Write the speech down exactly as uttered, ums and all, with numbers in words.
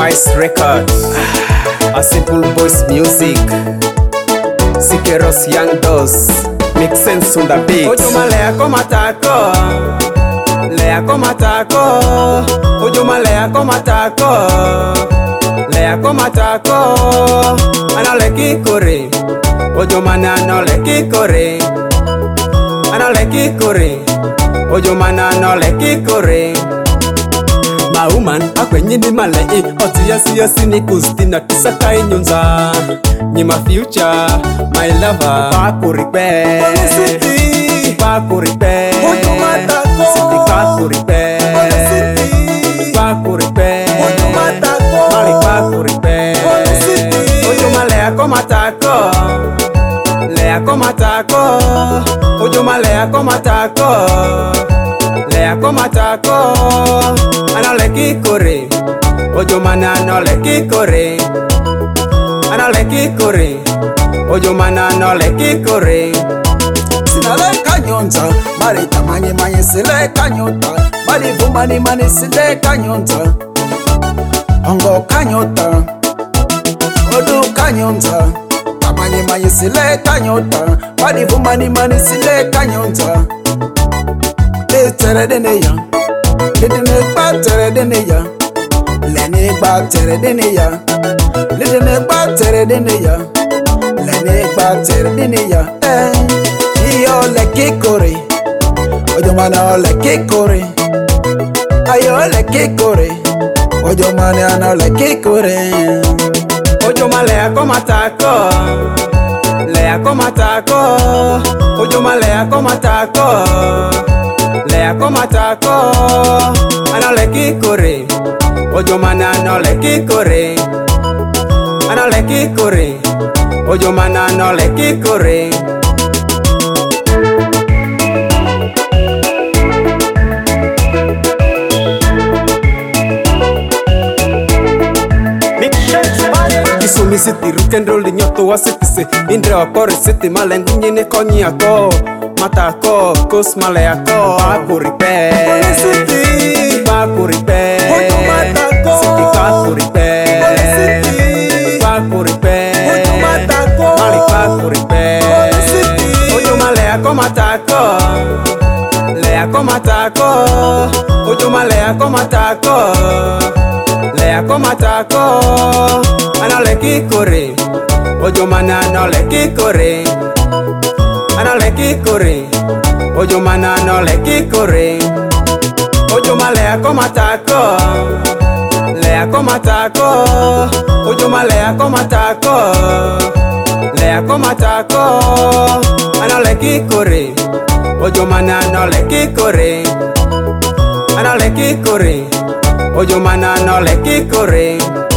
Spice Records, A Simple Voice Music, Sikeros Young Dos, Mix Sense on the beat. Ojuma lea koma tako, lea koma tako. Ojuma lea koma tako, lea koma tako. Ano le kikore, ojuma na no le kikore. Ano le kikore, ojuma na no le kikore. My woman, akwenye ni male e Oti yasi yasi ni kustina kisaka inyunza Ni my future, my lover Paku ripe City Paku ripe Ojumatako City paku ripe City Paku ripe Ojumatako Mali paku ripe City Ojuma lea koma tako Lea koma tako Ojuma lea koma tako Lea koma tako Ano le kikore Ojuma na no le kikore Ano le kikore Ojuma na no le kikore Sinale kanyonza Mari tamanye manye sile kanyota Mari vumani mani sile kanyonza Ongo kanyota Odu kanyonza Tamanye manye sile kanyota Mari vumani mani sile kanyonza Tere dene ya Lidene gba tere dene ya Lene gba tere dene ya Lidene gba tere dene ya Lene gba tere dene ya Eh Iyo le kikore Ojumana le kikore Ayo le kikore Ojumana na le kikore Ojuma lea koma tako Lea koma tako Ojuma lea koma tako Lea koma tako Ano le kikore Ojuma na no le kikore Ano le kikore Ojuma na no le kikore Kisumi city rock'n'roll nyoto wa city se Indre wa kore city malengu nyine konyi ako Matako kos male ako Paku ripe City Paku ripe Ojumatako City paku ripe City Paku ripe Ojumatako Mali paku ripe City Ojuma lea koma tako Lea koma tako Ojuma lea koma tako Lea koma tako Ano le kikore Ojuma na no le kikore Ano le kikore Ojuma na no le kikore Ojuma lea koma tako Lea koma tako Ojuma lea koma tako Lea koma tako Ano le kikore Ojuma na no le kikore Ano le kikore Ojuma na no le kikore